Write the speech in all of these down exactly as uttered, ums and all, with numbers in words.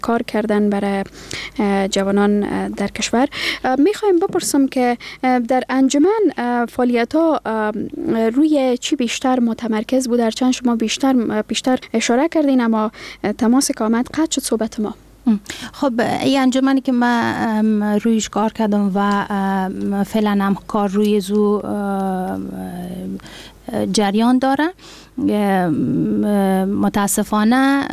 کار کردن برای جوانان در کشور. میخوایم بپرسم که در انجمن فعالیت ها روی چی بیشتر متمرکز بود؟ در چند شما بیشتر بیشتر اشاره کردین اما تماس که آمد قطع شد صحبت ما. خب این انجمنی که من رویش کار کردم و فعلا هم کار روی زو جریان داره، متاسفانه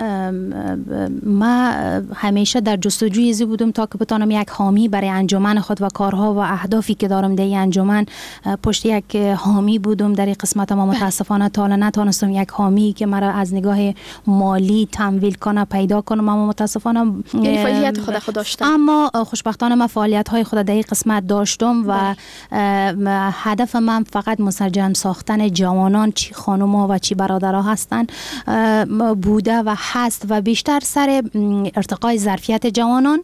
ما همیشه در جستجوی ازی بودم تا که بتانم یک حامی برای انجمن خود و کارها و اهدافی که دارم در این انجمن پشت یک حامی بودم. در این قسمت ما متاسفانه تا الان نتونستم یک حامی که مرا از نگاه مالی تمویل کنه پیدا کنم، اما متاسفانه یعنی فعالیت خود خود داشتم، اما خوشبختانه من فعالیت های خود در این قسمت داشتم و هدف من فقط مسجم ساختن جوانان، چی خانوما و چی برادرها هستن بوده و هست و بیشتر سر ارتقای ظرفیت جوانان،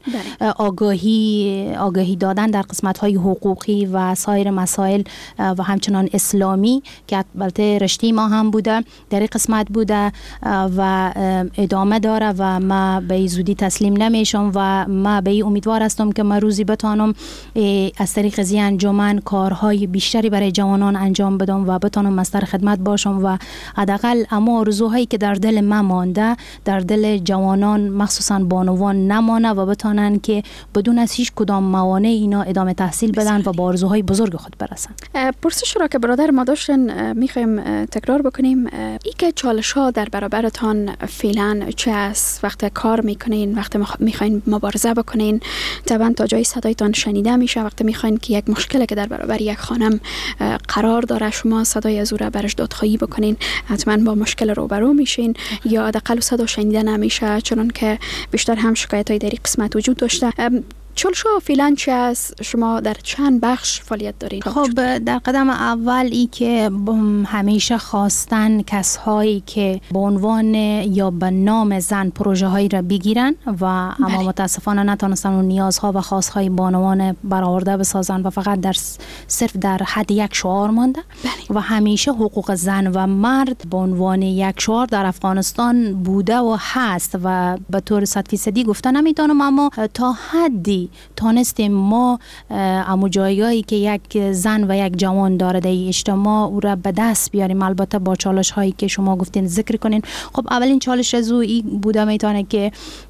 آگاهی آگاهی دادن در قسمت‌های حقوقی و سایر مسائل و همچنان اسلامی که البته رشته ما هم بوده در این قسمت بوده و ادامه داره و ما به زودی تسلیم نمیشم و ما به این امیدوار هستم که ما روزی بتانم از طریق از این انجمن کارهای بیشتری برای جوانان انجام بدم و بتانم مستر خدمت باشم و حداقل اما آرزوهایی که در دل من مانده در دل جوانان مخصوصا بانوان نمانه و بتانن که بدون از هیچ کدام موانع اینا ادامه تحصیل بدن و با آرزوهای بزرگ خود برسن. پرسش را که برادر ما داشتن میخوایم تکرار بکنیم. ای که چالش ها در برابرتان فعلا چه است؟ وقتی کار میکنین، وقتی میخواین مبارزه بکنین، طبعا تا جای صدایتان شنیده میشه. وقتی میخواین که یک مشکلی که در برابر یک خانم قرار داره شما صدای از او را برش دادخواهی بکنین، حتما با مشکل روبرو میشین یا حداقل صدا شنیده نمیشه، چون که بیشتر هم شکایت های در این قسمت وجود داشته. چالش ها فعلا چه است؟ شما در چند بخش فعالیت دارین؟ خب در قدم اول ای که همیشه خواستن کسایی که به عنوان یا به نام زن پروژه هایی را بگیرن و اما بله. متاسفانه نتونستن اون نیازها و خواستهای بانوان برآورده بسازن و فقط در صرف در حد یک شعار مانده بله. و همیشه حقوق زن و مرد به عنوان یک شعار در افغانستان بوده و هست و به طور صد فیصدی گفته نمیتونم، اما تا حدی تانستیم ما امو جایگاهی که یک زن و یک جوان داره در اجتماع او را به دست بیاریم، البته با چالش هایی که شما گفتین ذکر کنین. خب اولین چالش از او این بوده میتونه که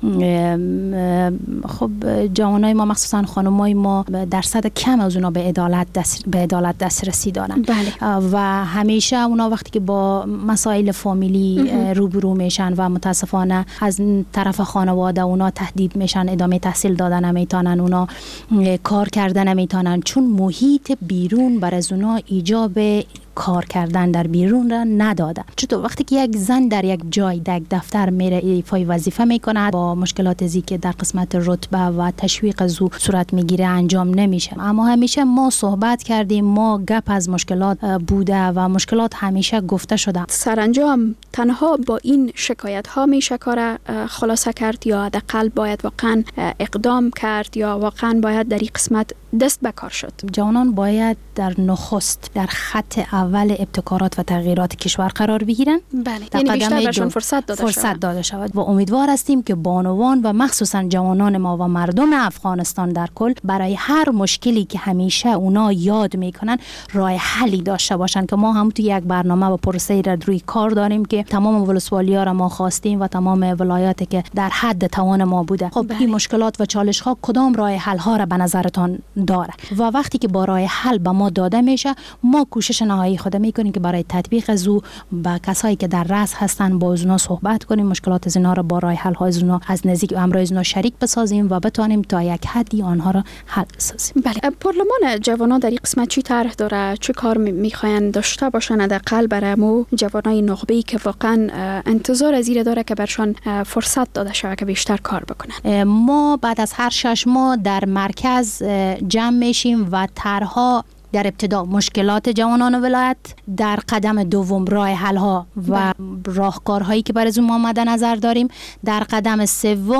خب جوانای ما مخصوصا خانمای ما درصد کم از اونا به عدالت دست به عدالت دسترسی دارن بله. و همیشه اونا وقتی که با مسائل فامیلی روبرو میشن و متاسفانه از طرف خانواده اونا تهدید میشن، ادامه تحصیل دادن نمیتونن، اونا کار کردن نمیتونن چون محیط بیرون بر از اونا ایجاب کار کردن در بیرون را نداده. چطور وقتی که یک زن در یک جای در یک دفتر میره ایفای وظیفه میکنه با مشکلات ازی که در قسمت رتبه و تشویق از او صورت میگیره انجام نمیشه. اما همیشه ما صحبت کردیم، ما گپ از مشکلات بوده و مشکلات همیشه گفته شده. سرانجام تنها با این شکایت ها میشه کار خلاصه کرد یا حداقل باید واقعا اقدام کرد یا واقعا باید در این قسمت دست به کار شد؟ جوانان باید در نخست در خط اول ابتکارات و تغییرات کشور قرار بگیرن. بله. یعنی بیشتر برشون فرصت داده فرصت شود. داده شود و امیدوار هستیم که بانوان و مخصوصا جوانان ما و مردم افغانستان در کل برای هر مشکلی که همیشه اونا یاد میکنن راه حلی داشته باشن که ما هم تو یک برنامه و پروسه را روی کار داریم که تمام ولسوالی‌ها را ما خواستیم و تمام ولایاتی که در حد توان ما بوده. خب بله. این مشکلات و چالش ها کدام راه حل ها را به نظرتان داره و وقتی که با راه حل به ما داده میشه ما کوشش نهایی خود میکنیم که برای تطبیق از او با کسایی که در رأس هستن با اونا صحبت کنیم، مشکلات از اینا را با راه حل های از اونا از نزدیک و امروز اونا شریک بسازیم و بتونیم تا یک حدی آنها را حل بسازیم. بله. پارلمان جوانان در این قسمت چی طرح داره؟ چه کار میخواین داشته باشن حداقل برای مو جوانای نخبه‌ای که واقعا انتظار از این داره که برشان فرصت داده شود که بیشتر کار بکنن؟ ما بعد از هر شش ماه در مرکز جمع میشیم و طرح‌ها در ابتدا مشکلات جوانان ولایت، در قدم دوم راه حل ها و راهکارهایی که برای ما مد نظر داریم، در قدم سوم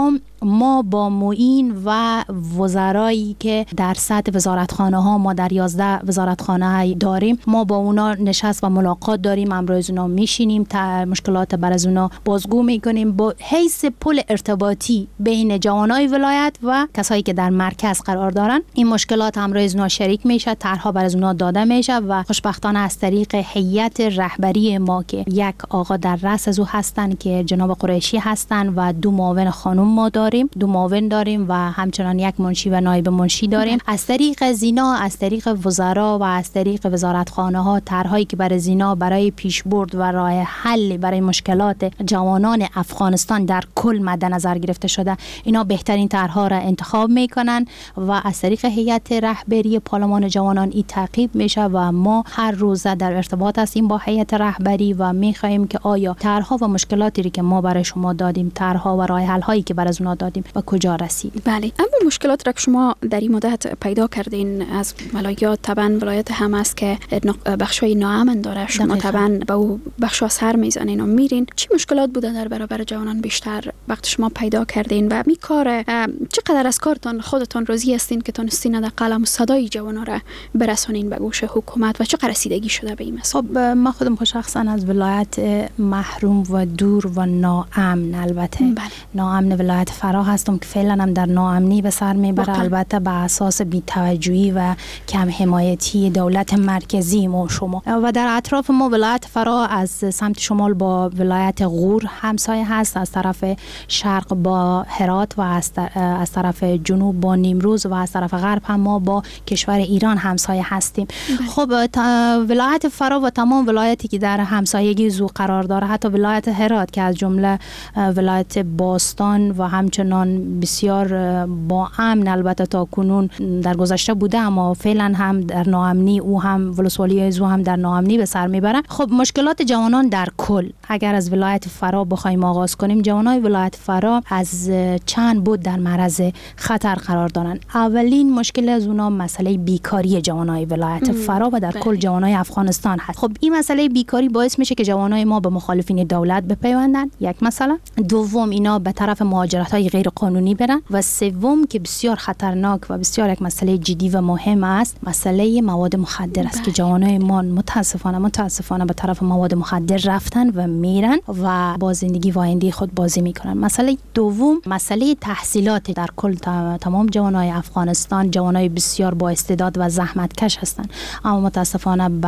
ما با معین و وزرایی که در سطح وزارتخانه ها ما در یازده وزارتخانه داریم، ما با اونا نشست و ملاقات داریم، امروز اونا میشینیم، مشکلات بر از اونا بازگو میکنیم با حیث پل ارتباطی بین جوانای ولایت و کسایی که در مرکز قرار دارن. این مشکلات امروز اونا شریک میشه، طرحها بر از اونا داده میشه و خوشبختانه از طریق هیئت رهبری ما که یک آقا در رأس از او هستن که جناب قریشی هستن و دو معاون خانم ما داریم، دو معاون داریم و همچنان یک منشی و نایب منشی داریم. از طریق زینا، از طریق وزرا و از طریق وزارتخانه ها طرحهایی که برای زینا برای پیشبرد و راه حل برای مشکلات جوانان افغانستان در کل مد نظر گرفته شده، اینا بهترین طرحها را انتخاب میکنن و از طریق هیئت رهبری پارلمان جوانان این تعقیب میشه و ما هر روز در ارتباط هستیم با هیئت رهبری و میخوایم که آیا طرحها و مشکلاتی که ما برای شما دادیم، طرحها و راه حل هایی که برای اونا دادیم و کجا رسید. بله، اما مشکلات را که شما در این مدت پیدا کردین از ولایات، طبعا ولایت هم است که بخشای ناامن داره، شما طبعا به او بخشا سر میزنین و میرین، چی مشکلات بوده در برابر جوانان بیشتر وقت شما پیدا کردین و می کار چقدر از کارتان خودتان راضی هستین که تونستین در قلم و صدای جوانان را برسونین به گوش حکومت و چقدر رسیدگی شده به این مسئله؟ خب ما خودم شخصا از ولایت محروم و دور و ناامن، البته بله. ناامن ولایت فرا هستم که فعلا هم در ناامنی به سر میبره، البته به اساس بی‌توجهی و کم حمایتی دولت مرکزی ما شما و در اطراف ما ولایت فرا از سمت شمال با ولایت غور همسایه هست، از طرف شرق با هرات و از طرف جنوب با نیمروز و از طرف غرب هم ما با کشور ایران همسایه هستیم. بله. خب ولایت فرا و تمام ولایتی که در همسایگی زو قرار داره، حتی ولایت هرات که از جمله ولایت باستان و همچنان بسیار با امن البته تا کنون در گذشته بوده اما فعلا هم در ناامنی، او هم ولسوالی زو هم در ناامنی به سر میبره. خب مشکلات جوانان در کل اگر از ولایت فرا بخوایم آغاز کنیم، جوانای ولایت فرا از چند بود در معرض خطر قرار دارن. اولین مشکل از اونا مسئله بیکاری جوانای ولایت فرا و در بله. کل جوانای افغانستان هست. خب این مسئله بیکاری باعث میشه که جوانای ما به مخالفین دولت بپیوندن، یک مسئله. دوم اینا به طرف مهاجرت‌های غیر قانونی برن و سوم که بسیار خطرناک و بسیار یک مسئله جدی و مهم است، مسئله مواد مخدر است بله. که جوانای ما متاسفانه متاسفانه به طرف مواد مخدر رفتن و میرن و با زندگی و آینده خود بازی میکنن. مسئله دوم مسئله تحصیلات در کل تمام جوانای افغانستان جوانای بسیار با استعداد و زحمتکش هستند، اما متاسفانه به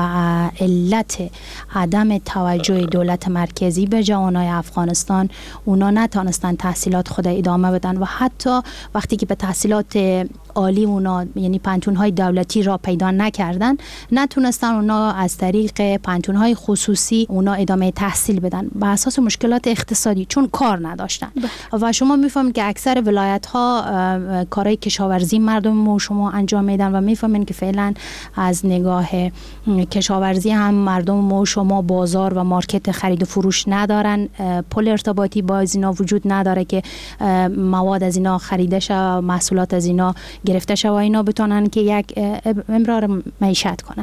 علت عدم توجه دولت مرکزی به جوانای افغانستان اونا نتونستن تحصیلات خود ادامه بدن و حتی وقتی که به تحصیلات عالی اونا یعنی پانتون‌های دولتی را پیدا نکردن، نتونستن اونا از طریق پانتون‌های خصوصی اونا ادامه تحصیل بدن به اساس مشکلات اقتصادی، چون کار نداشتن. بله. و شما میفهمید که اکثر ولایت‌ها کارهای کشاورزی مردم ما شما انجام میدن و میفهمید که فعلا از نگاه کشاورزی هم مردم ما شما بازار و مارکت خرید و فروش ندارن، پل ارتباطی با از اینا وجود نداره که مواد از اینا خریده شه، محصولات از اینا گرفته شه و اینا بتونن که یک امرار معیشت کنن.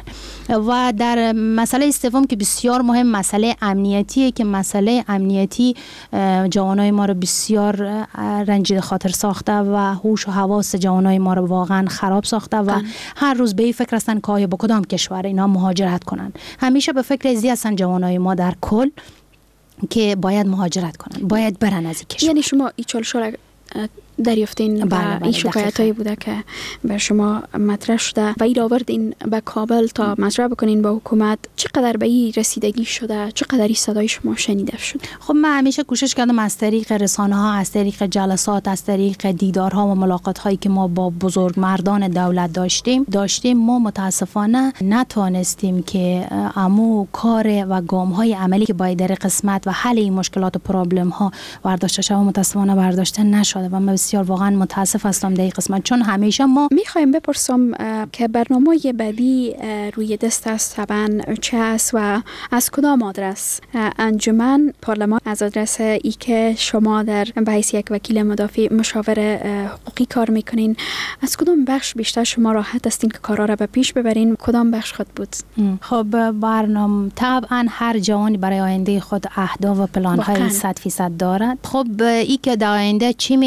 و در مسئله سوم که بسیار مهم مسئله امنیتیه که مسئله امنیتی جوانای ما رو بسیار رنجیده خاطر ساخته و هوش و حواس جوانای ما رو واقعا خراب ساخته و کن. هر روز به این فکر هستن که آیا با کدام کشور اینا مهاجرت کنن. همیشه به فکر ازی هستن جوانای ما در کل که باید مهاجرت کنن، باید برن از این کشور. یعنی شما این چالش‌ها دریافتین و این شکایت هایی بوده که به شما مطرح شده و این آوردین به کابل تا مطرح بکنین با حکومت، چقدر به این رسیدگی شده، چقدر این صدای شما شنیده شد؟ خب من همیشه کوشش کردم از طریق رسانه ها، از طریق جلسات، از طریق دیدارها و ملاقات هایی که ما با بزرگ مردان دولت داشتیم داشتیم ما متاسفانه نتوانستیم که امو کار و گام های عملی که باید در قسمت و حل این مشکلات و پرابلم ها برداشته شده متاسفانه برداشته نشده و من بسیار واقعا متاسف هستم در این قسمت، چون همیشه ما میخوایم بپرسم که برنامه بعدی روی دست است طبعا چه است و از کدام آدرس انجمن پارلمان از آدرس ای که شما در بحث یک وکیل مدافع مشاور حقوقی کار میکنین، از کدام بخش بیشتر شما راحت هستین که کارا را به پیش ببرین؟ کدام بخش خود بود؟ خب برنامه طبعا هر جوانی برای آینده خود اهداف و پلان های صد فیصد دارد. خب ای که در آینده چی میشه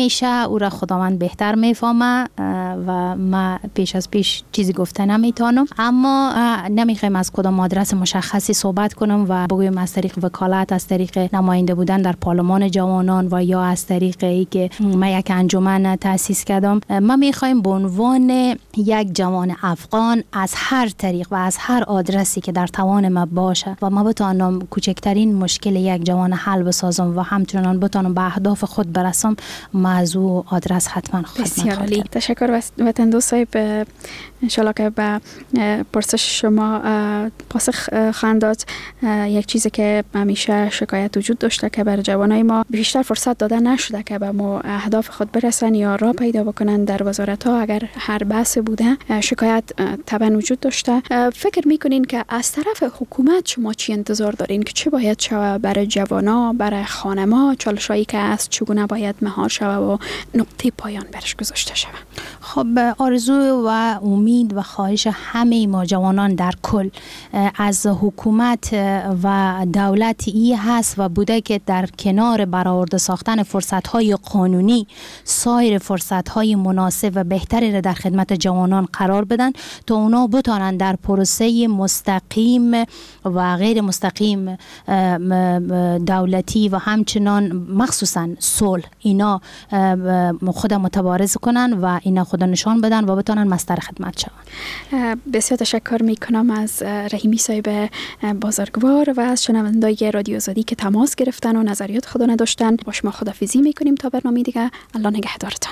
او را خداوند بهتر میفهمه و ما پیش از پیش چیزی گفته نمیتونم. اما نمیخوایم از کدام آدرس مشخصی صحبت کنم و بگویم از طریق وکالت، از طریق نماینده بودن در پارلمان جوانان و یا از طریق ای که ما یک انجمن تأسیس کردم. ما میخوایم به عنوان یک جوان افغان از هر طریق و از هر آدرسی که در توان ما باشه و ما بتوانم کوچکترین مشکل یک جوان حل بسازم و همچنان بتوانم به اهداف خود برسم، ما از او آدرس حتما خدمت خواهم کرد. تشکر وطن دوست صاحب. انشالله که به پرسش شما پاسخ خواهند داد. یک چیزی که همیشه شکایت وجود داشته که بر جوانای ما بیشتر فرصت داده نشده که به ما اهداف خود برسن یا راه پیدا بکنن در وزارت ها. اگر هر بحث بوده شکایت طبعا وجود داشته. فکر میکنین که از طرف حکومت شما چی انتظار دارین که چه باید شود برای جوانا، برای خانما، چالشایی که از چگونه باید مهار شود و نقطه پایان برش گذاشته شود؟ خب آرزو و امید و خواهش همه ما جوانان در کل از حکومت و دولت ای هست و بوده که در کنار برآورده ساختن فرصت‌های قانونی سایر فرصت‌های مناسب و بهتری را در خدمت جوانان قرار بدن تا اونا بتانن در پروسه مستقیم و غیر مستقیم دولتی و همچنان مخصوصا صلح اینا خود متبارز کنن و اینا خود نشان بدن و بتانن مستر خدمت شوند. بسیار تشکر میکنم از رحیمی صاحب بازرگوار و از شنوندای رادیو آزادی که تماس گرفتن و نظریات خود نداشتن. با شما خداحافظی میکنیم تا برنامه دیگه. الله نگهدارتان.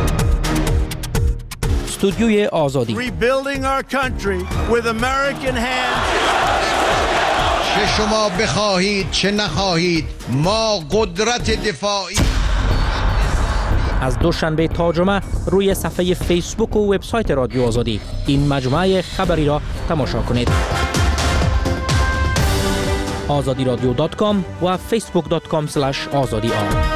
استودیوی آزادی. Rebuilding our country with American hands. چه شما بخواهید چه نخواهید ما قدرت دفاعی. از دوشنبه تا جمعه روی صفحه فیسبوک و وبسایت رادیو آزادی این مجموعه خبری را تماشا کنید. آزادی رادیو دات کام و فیسبوک دات کام اسلش آزادی آر.